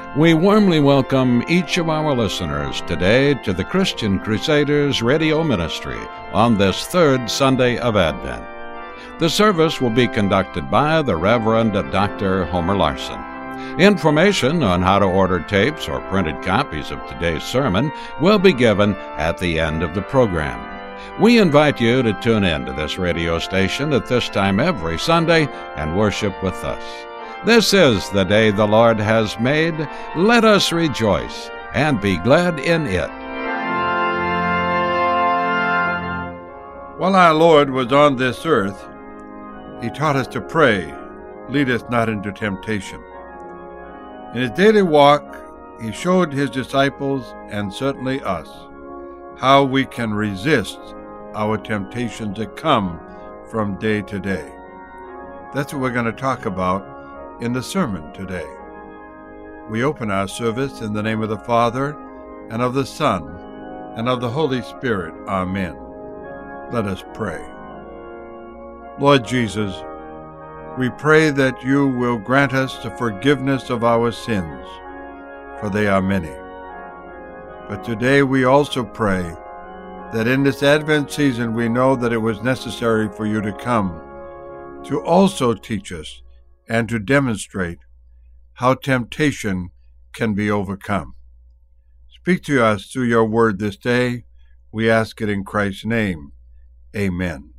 We warmly welcome each of our listeners today to the Christian Crusaders Radio Ministry on this third Sunday of Advent. The service will be conducted by the Reverend Dr. Homer Larson. Information on how to order tapes or printed copies of today's sermon will be given at the end of the program. We invite you to tune in to this radio station at this time every Sunday and worship with us. This is the day the Lord has made. Let us rejoice and be glad in it. While our Lord was on this earth, He taught us to pray, "Lead us not into temptation." In His daily walk, He showed His disciples, and certainly us, how we can resist our temptations that come from day to day. That's what we're going to talk about in the sermon today. We open our service in the name of the Father, and of the Son, and of the Holy Spirit. Amen. Let us pray. Lord Jesus, we pray that you will grant us the forgiveness of our sins, for they are many. But today we also pray that in this Advent season we know that it was necessary for you to come to also teach us and to demonstrate how temptation can be overcome. Speak to us through your word this day. We ask it in Christ's name. Amen.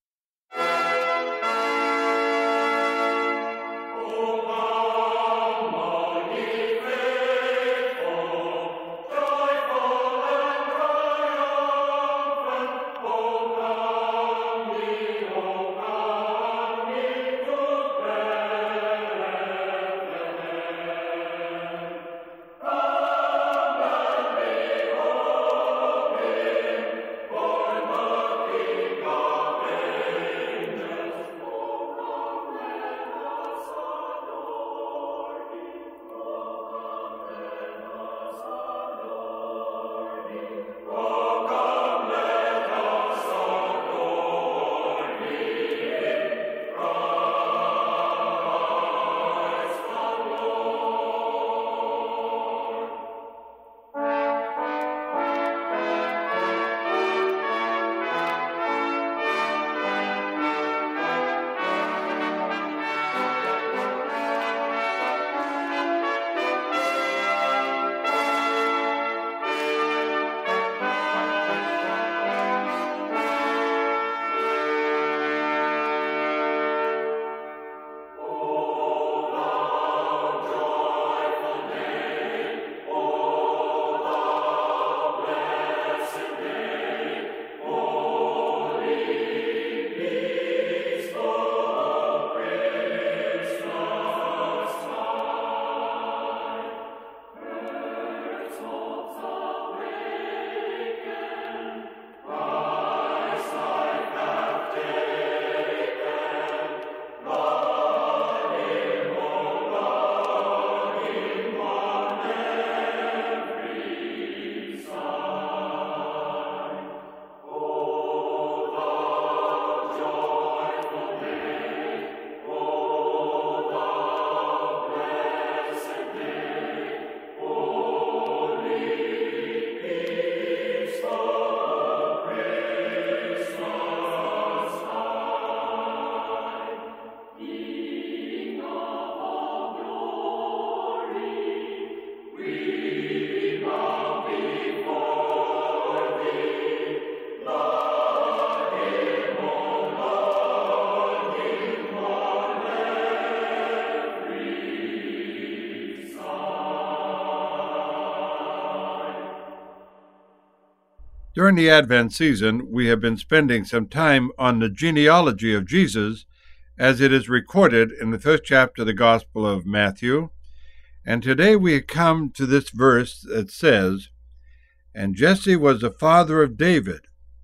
During the Advent season, we have been spending some time on the genealogy of Jesus as it is recorded in the first chapter of the Gospel of Matthew. And today we come to this verse that says, "And Jesse was the father of David.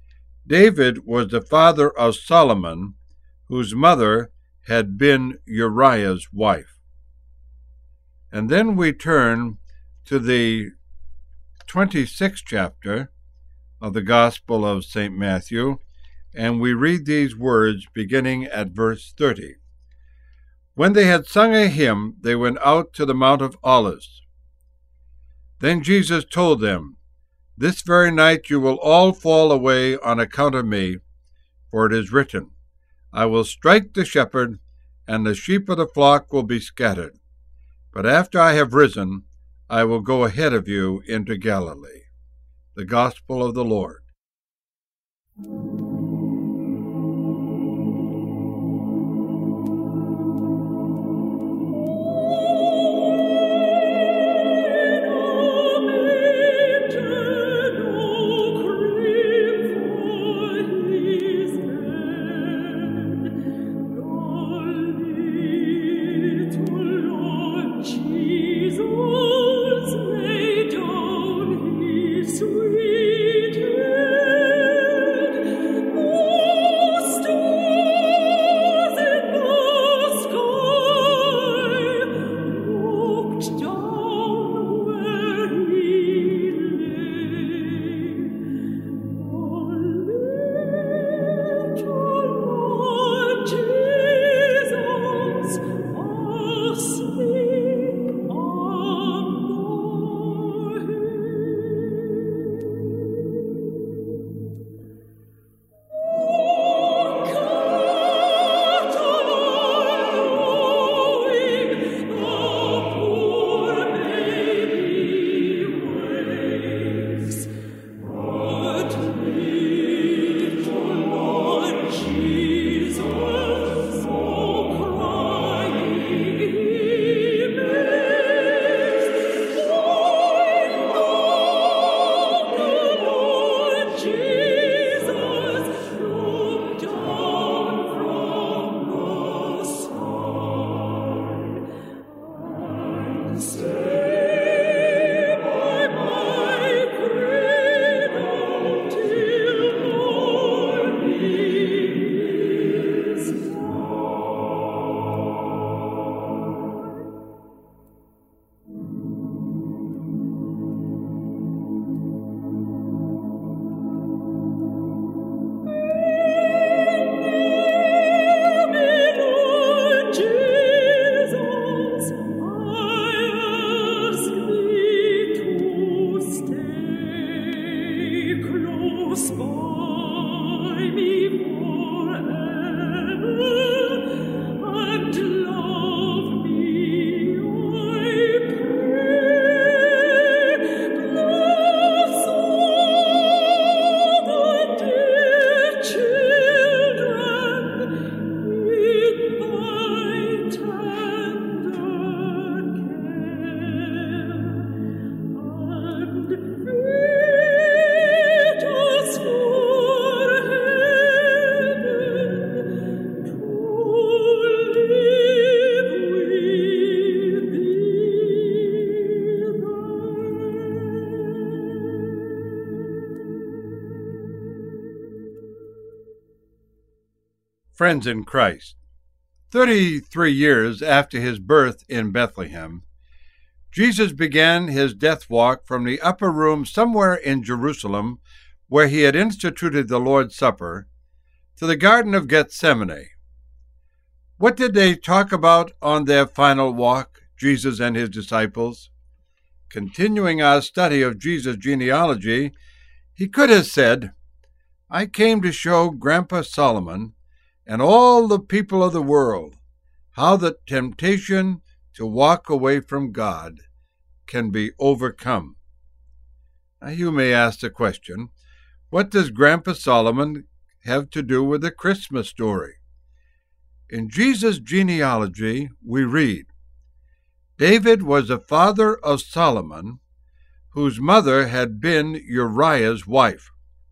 David was the father of Solomon, whose mother had been Uriah's wife." And then we turn to the 26th chapter of the Gospel of St. Matthew, and we read these words beginning at verse 30. When they had sung a hymn, they went out to the Mount of Olives. Then Jesus told them, "This very night you will all fall away on account of me, for it is written, I will strike the shepherd, and the sheep of the flock will be scattered. But after I have risen, I will go ahead of you into Galilee." The Gospel of the Lord. Friends in Christ, 33 years after his birth in Bethlehem, Jesus began his death walk from the upper room somewhere in Jerusalem, where he had instituted the Lord's Supper, to the Garden of Gethsemane. What did they talk about on their final walk, Jesus and his disciples? Continuing our study of Jesus' genealogy, he could have said, "I came to show Grandpa Solomon and all the people of the world how the temptation to walk away from God can be overcome." Now you may ask the question, what does Grandpa Solomon have to do with the Christmas story? In Jesus' genealogy, we read, David was the father of Solomon, whose mother had been Uriah's wife.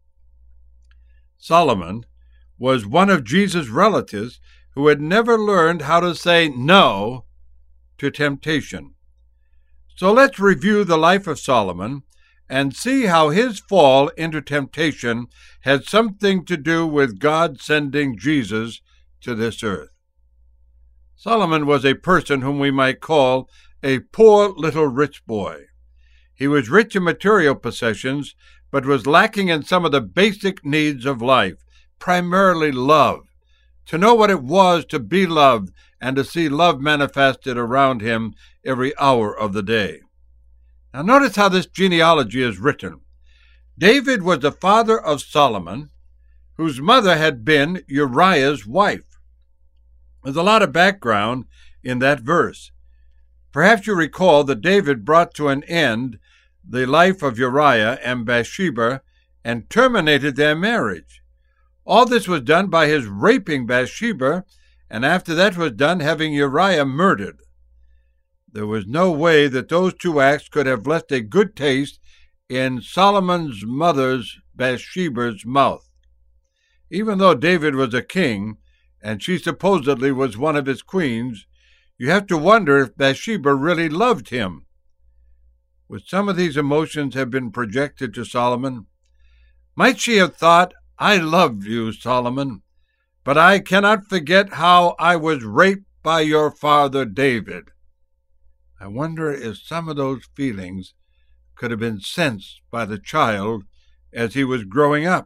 Solomon was one of Jesus' relatives who had never learned how to say no to temptation. So let's review the life of Solomon and see how his fall into temptation had something to do with God sending Jesus to this earth. Solomon was a person whom we might call a poor little rich boy. He was rich in material possessions, but was lacking in some of the basic needs of life, primarily love, to know what it was to be loved and to see love manifested around him every hour of the day. Now notice how this genealogy is written. David was the father of Solomon, whose mother had been Uriah's wife. There's a lot of background in that verse. Perhaps you recall that David brought to an end the life of Uriah and Bathsheba and terminated their marriage. All this was done by his raping Bathsheba, and after that was done, having Uriah murdered. There was no way that those two acts could have left a good taste in Solomon's mother's, Bathsheba's, mouth. Even though David was a king, and she supposedly was one of his queens, you have to wonder if Bathsheba really loved him. Would some of these emotions have been projected to Solomon? Might she have thought, "I love you, Solomon, but I cannot forget how I was raped by your father David"? I wonder if some of those feelings could have been sensed by the child as he was growing up.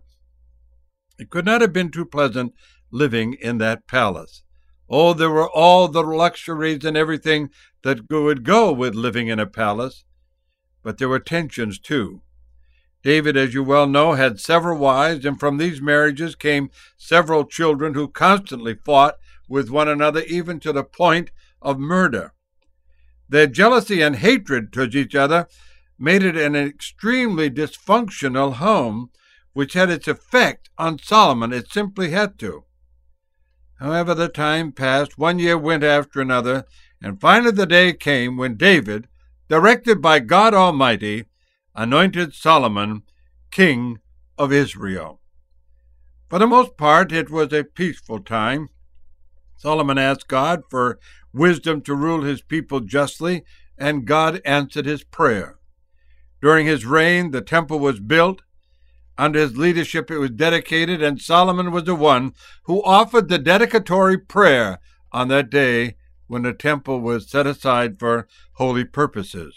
It could not have been too pleasant living in that palace. Oh, there were all the luxuries and everything that would go with living in a palace, but there were tensions too. David, as you well know, had several wives, and from these marriages came several children who constantly fought with one another, even to the point of murder. Their jealousy and hatred towards each other made it an extremely dysfunctional home, which had its effect on Solomon. It simply had to. However, the time passed, 1 year went after another, and finally the day came when David, directed by God Almighty, anointed Solomon king of Israel. For the most part, it was a peaceful time. Solomon asked God for wisdom to rule his people justly, and God answered his prayer. During his reign, the temple was built. Under his leadership, it was dedicated, and Solomon was the one who offered the dedicatory prayer on that day when the temple was set aside for holy purposes.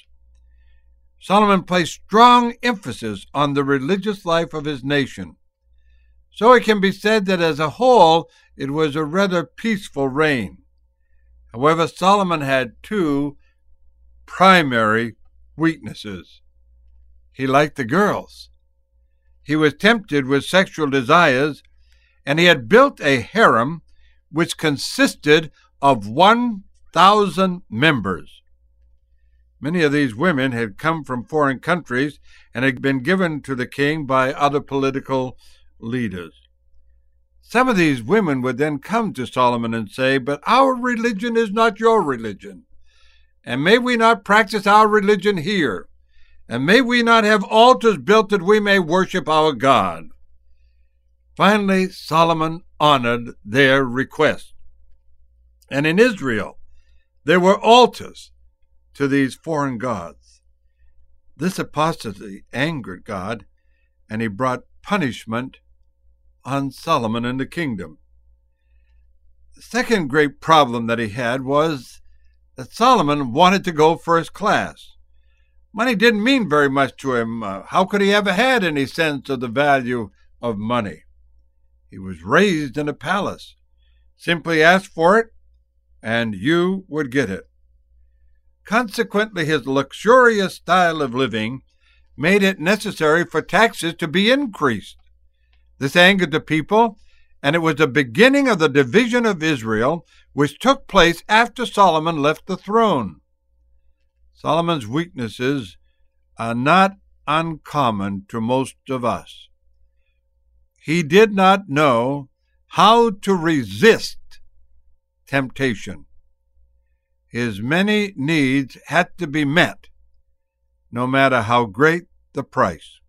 Solomon placed strong emphasis on the religious life of his nation. So it can be said that as a whole, it was a rather peaceful reign. However, Solomon had two primary weaknesses. He liked the girls. He was tempted with sexual desires, and he had built a harem which consisted of 1,000 members. Many of these women had come from foreign countries and had been given to the king by other political leaders. Some of these women would then come to Solomon and say, "But our religion is not your religion, and may we not practice our religion here? And may we not have altars built that we may worship our God?" Finally, Solomon honored their request. And in Israel, there were altars to these foreign gods. This apostasy angered God, and he brought punishment on Solomon and the kingdom. The second great problem that he had was that Solomon wanted to go first class. Money didn't mean very much to him. How could he ever had any sense of the value of money? He was raised in a palace. Simply ask for it, and you would get it. Consequently, his luxurious style of living made it necessary for taxes to be increased. This angered the people, and it was the beginning of the division of Israel, which took place after Solomon left the throne. Solomon's weaknesses are not uncommon to most of us. He did not know how to resist temptation. His many needs had to be met, no matter how great the price.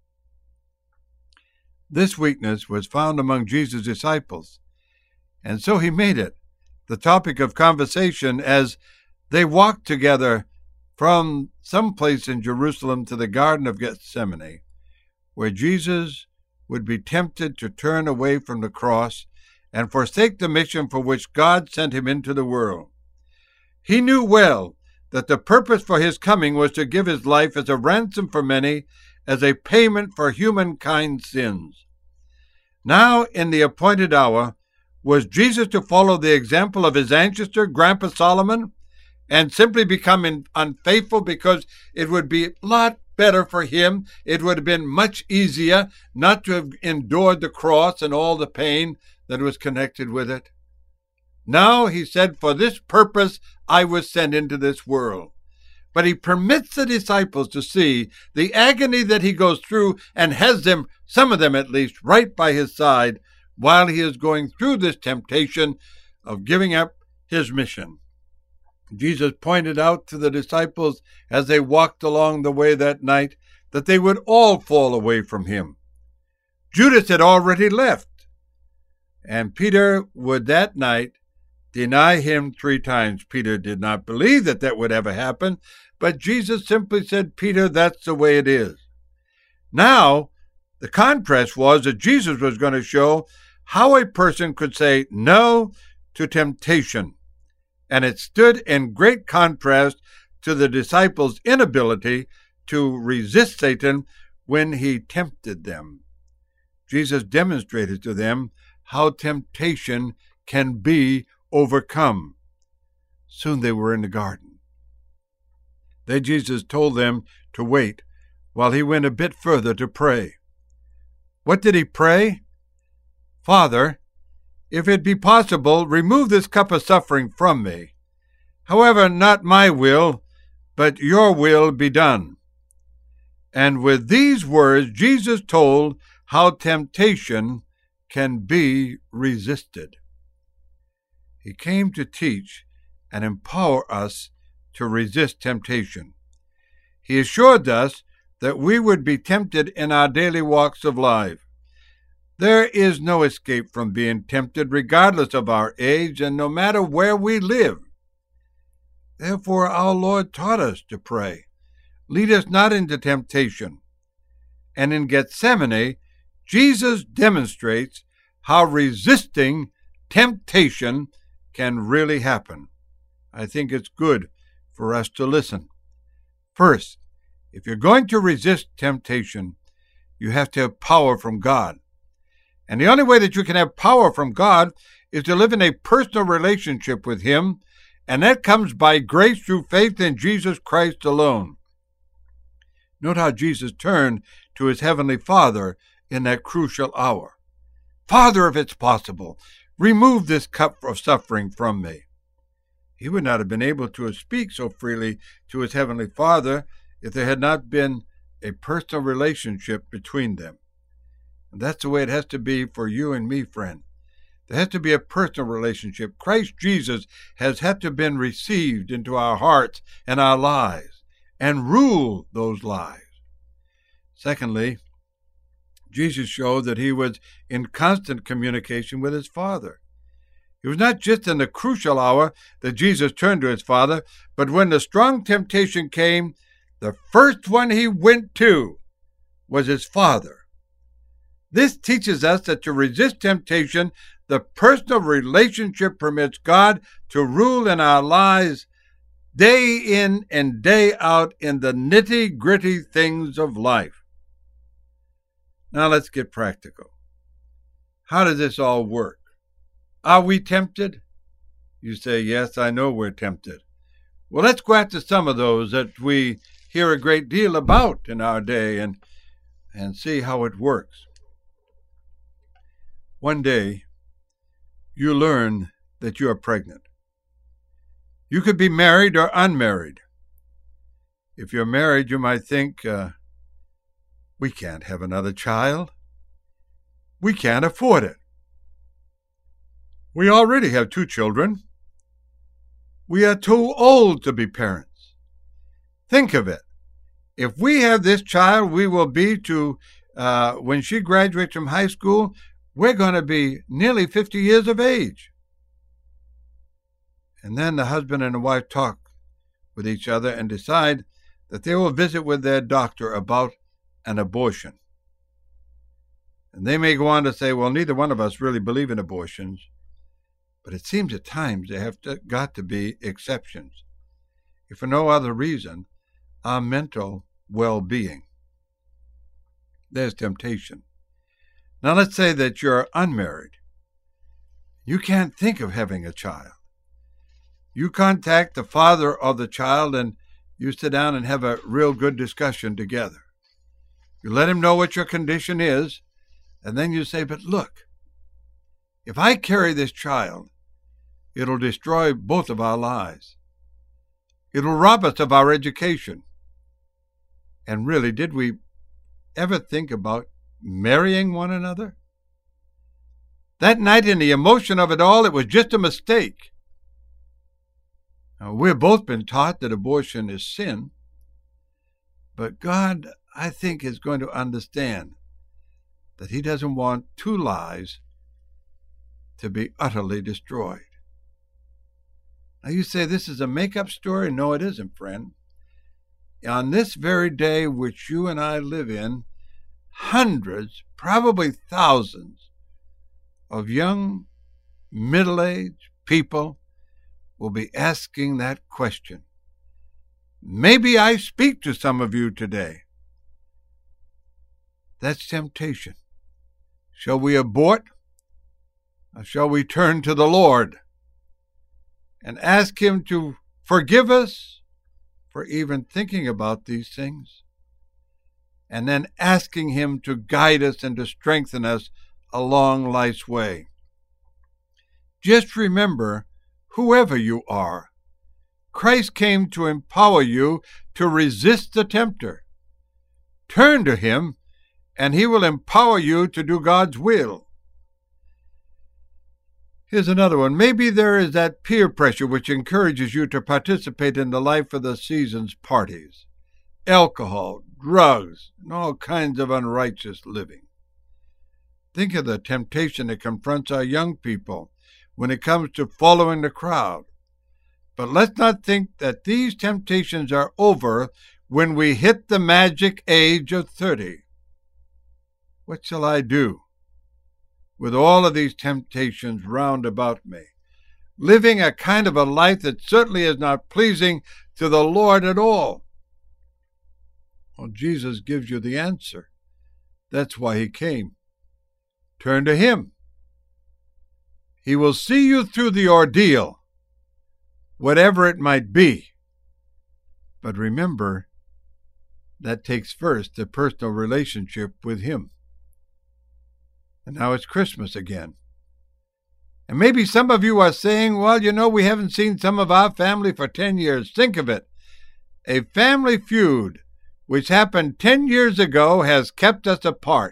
This weakness was found among Jesus' disciples, and so he made it the topic of conversation as they walked together from some place in Jerusalem to the Garden of Gethsemane, where Jesus would be tempted to turn away from the cross and forsake the mission for which God sent him into the world. He knew well that the purpose for his coming was to give his life as a ransom for many, as a payment for humankind's sins. Now, in the appointed hour, was Jesus to follow the example of his ancestor, Grandpa Solomon, and simply become unfaithful, because it would be a lot better for him. It would have been much easier not to have endured the cross and all the pain that was connected with it. Now, he said, for this purpose I was sent into this world. But he permits the disciples to see the agony that he goes through, and has them, some of them at least, right by his side while he is going through this temptation of giving up his mission. Jesus pointed out to the disciples as they walked along the way that night that they would all fall away from him. Judas had already left, and Peter would that night deny him 3 times. Peter did not believe that would ever happen, but Jesus simply said, Peter, that's the way it is. Now, the contrast was that Jesus was going to show how a person could say no to temptation. And it stood in great contrast to the disciples' inability to resist Satan when he tempted them. Jesus demonstrated to them how temptation can be overcome. Soon they were in the garden. Then Jesus told them to wait while he went a bit further to pray. What did he pray? Father, if it be possible, remove this cup of suffering from me. However, not my will, but your will be done. And with these words, Jesus told how temptation can be resisted. He came to teach and empower us to resist temptation. He assured us that we would be tempted in our daily walks of life. There is no escape from being tempted, regardless of our age and no matter where we live. Therefore, our Lord taught us to pray, lead us not into temptation. And in Gethsemane, Jesus demonstrates how resisting temptation can really happen. I think it's good for us to listen. First, if you're going to resist temptation, you have to have power from God. And the only way that you can have power from God is to live in a personal relationship with him, and that comes by grace through faith in Jesus Christ alone. Note how Jesus turned to his heavenly Father in that crucial hour. Father, if it's possible, remove this cup of suffering from me. He would not have been able to speak so freely to his heavenly Father if there had not been a personal relationship between them. And that's the way it has to be for you and me, friend. There has to be a personal relationship. Christ Jesus has had to have been received into our hearts and our lives and rule those lives. Secondly, Jesus showed that he was in constant communication with his Father. It was not just in the crucial hour that Jesus turned to his Father, but when the strong temptation came, the first one he went to was his Father. This teaches us that to resist temptation, the personal relationship permits God to rule in our lives day in and day out in the nitty-gritty things of life. Now let's get practical. How does this all work? Are we tempted? You say, yes, I know we're tempted. Well, let's go after some of those that we hear a great deal about in our day and see how it works. One day, you learn that you are pregnant. You could be married or unmarried. If you're married, you might think, we can't have another child. We can't afford it. We already have 2 children. We are too old to be parents. Think of it. If we have this child, we will be when she graduates from high school, we're going to be nearly 50 years of age. And then the husband and the wife talk with each other and decide that they will visit with their doctor about an abortion. And they may go on to say, well, neither one of us really believe in abortions, but it seems at times there have got to be exceptions, if for no other reason, our mental well-being. There's temptation. Now let's say that you're unmarried. You can't think of having a child. You contact the father of the child and you sit down and have a real good discussion together. You let him know what your condition is, and then you say, but look, if I carry this child, it'll destroy both of our lives. It'll rob us of our education. And really, did we ever think about marrying one another? That night, in the emotion of it all, it was just a mistake. Now, we've both been taught that abortion is sin, but God, I think, is going to understand that He doesn't want two lives to be utterly destroyed. Now you say this is a make-up story? No, it isn't, friend. On this very day which you and I live in, hundreds, probably thousands, of young, middle-aged people will be asking that question. Maybe I speak to some of you today. That's temptation. Shall we abort, or shall we turn to the Lord and ask Him to forgive us for even thinking about these things, and then asking Him to guide us and to strengthen us along life's way? Just remember, whoever you are, Christ came to empower you to resist the tempter. Turn to Him, and He will empower you to do God's will. Here's another one. Maybe there is that peer pressure which encourages you to participate in the life of the season's parties, alcohol, drugs, and all kinds of unrighteous living. Think of the temptation that confronts our young people when it comes to following the crowd. But let's not think that these temptations are over when we hit the magic age of 30. What shall I do with all of these temptations round about me, living a kind of a life that certainly is not pleasing to the Lord at all? Well, Jesus gives you the answer. That's why He came. Turn to Him. He will see you through the ordeal, whatever it might be. But remember, that takes first a personal relationship with Him. And now it's Christmas again. And maybe some of you are saying, well, we haven't seen some of our family for 10 years. Think of it. A family feud which happened 10 years ago has kept us apart.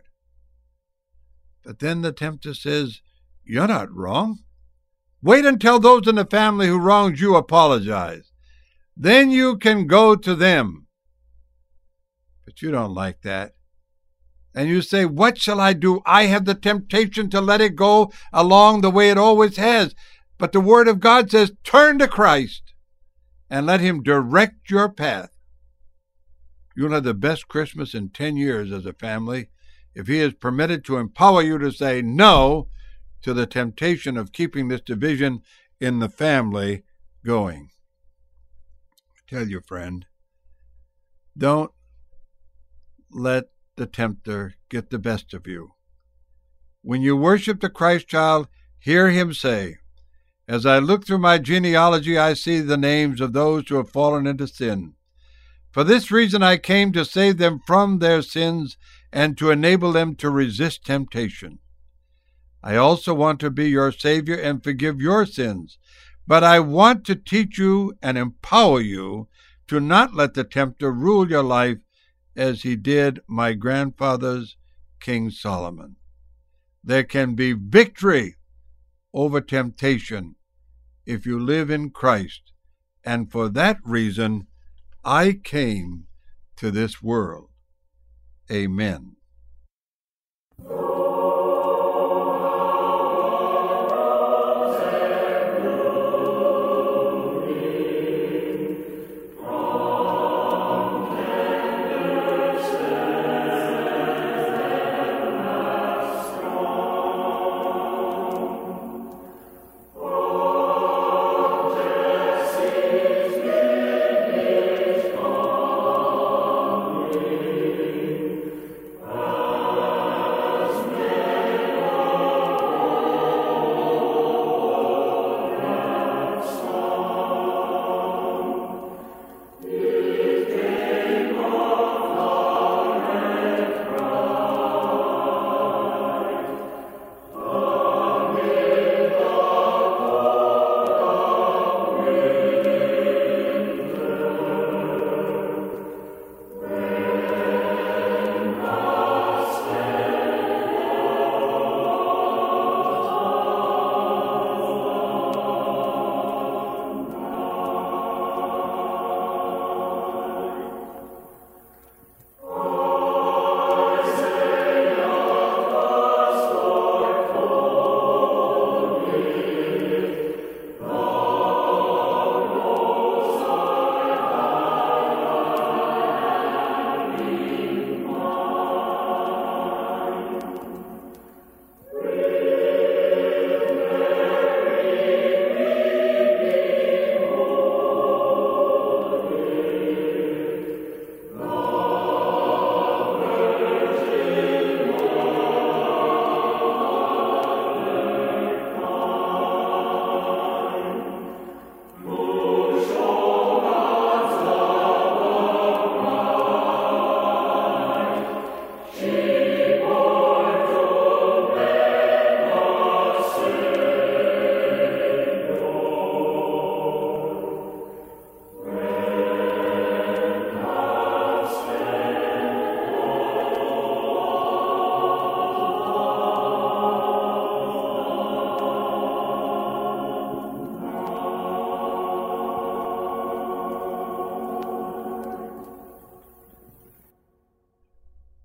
But then the tempter says, you're not wrong. Wait until those in the family who wronged you apologize. Then you can go to them. But you don't like that. And you say, what shall I do? I have the temptation to let it go along the way it always has. But the Word of God says, turn to Christ and let Him direct your path. You'll have the best Christmas in 10 years as a family if He is permitted to empower you to say no to the temptation of keeping this division in the family going. I tell you, friend, don't let the tempter get the best of you. When you worship the Christ child, hear Him say, as I look through my genealogy, I see the names of those who have fallen into sin. For this reason I came to save them from their sins and to enable them to resist temptation. I also want to be your Savior and forgive your sins, but I want to teach you and empower you to not let the tempter rule your life as he did my grandfather's King Solomon. There can be victory over temptation if you live in Christ, and for that reason I came to this world. Amen.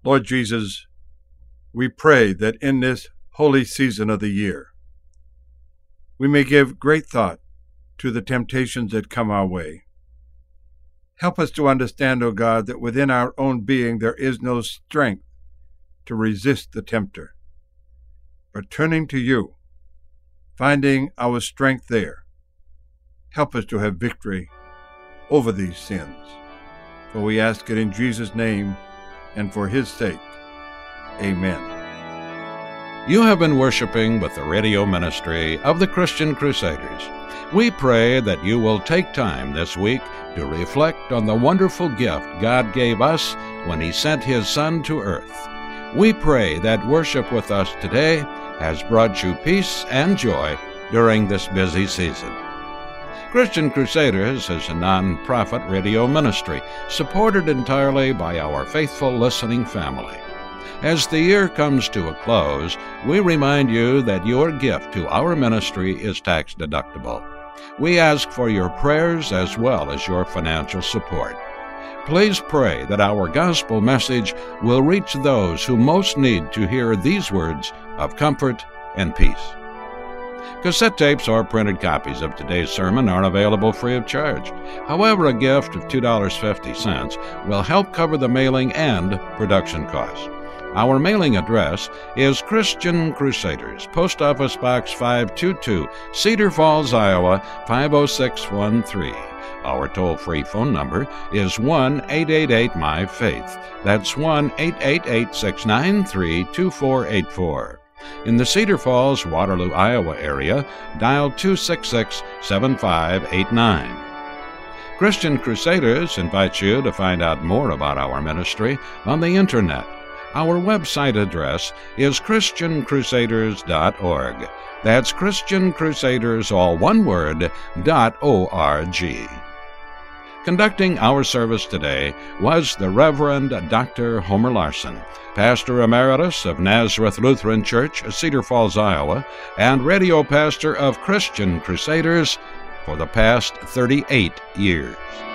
Lord Jesus, we pray that in this holy season of the year, we may give great thought to the temptations that come our way. Help us to understand, O God, that within our own being there is no strength to resist the tempter. But turning to you, finding our strength there, help us to have victory over these sins. For we ask it in Jesus' name and for his sake. Amen. You have been worshiping with the radio ministry of the Christian Crusaders. We pray that you will take time this week to reflect on the wonderful gift God gave us when he sent his Son to earth. We pray that worship with us today has brought you peace and joy during this busy season. Christian Crusaders is a non-profit radio ministry supported entirely by our faithful listening family. As the year comes to a close, we remind you that your gift to our ministry is tax deductible. We ask for your prayers as well as your financial support. Please pray that our gospel message will reach those who most need to hear these words of comfort and peace. Cassette tapes or printed copies of today's sermon are available free of charge. However, a gift of $2.50 will help cover the mailing and production costs. Our mailing address is Christian Crusaders, Post Office Box 522, Cedar Falls, Iowa 50613. Our toll-free phone number is 1-888-MY-FAITH. That's 1-888-693-2484. In the Cedar Falls, Waterloo, Iowa area, dial 266-7589. Christian Crusaders invites you to find out more about our ministry on the Internet. Our website address is ChristianCrusaders.org. That's Christian Crusaders, all one word, .org. Conducting our service today was the Reverend Dr. Homer Larson, Pastor Emeritus of Nazareth Lutheran Church, Cedar Falls, Iowa, and radio pastor of Christian Crusaders for the past 38 years.